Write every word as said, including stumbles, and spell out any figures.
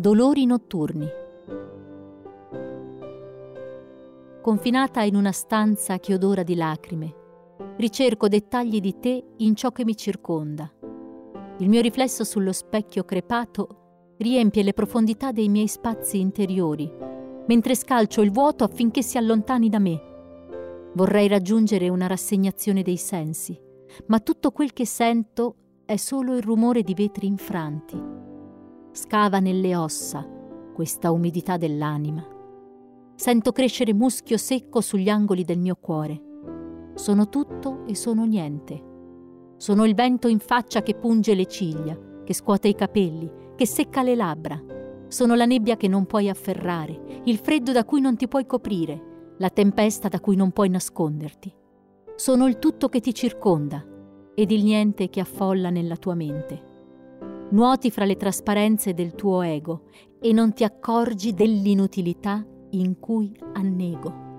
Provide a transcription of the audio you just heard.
Dolori notturni. Confinata in una stanza che odora di lacrime, ricerco dettagli di te in ciò che mi circonda. Il mio riflesso sullo specchio crepato riempie le profondità dei miei spazi interiori, mentre scalcio il vuoto affinché si allontani da me. Vorrei raggiungere una rassegnazione dei sensi, ma tutto quel che sento è solo il rumore di vetri infranti. Scava nelle ossa questa umidità dell'anima. Sento crescere muschio secco sugli angoli del mio cuore. Sono tutto e sono niente. Sono il vento in faccia che punge le ciglia, che scuote i capelli, che secca le labbra. Sono la nebbia che non puoi afferrare, il freddo da cui non ti puoi coprire, la tempesta da cui non puoi nasconderti. Sono il tutto che ti circonda ed il niente che affolla nella tua mente. Nuoti fra le trasparenze del tuo ego e non ti accorgi dell'inutilità in cui annego.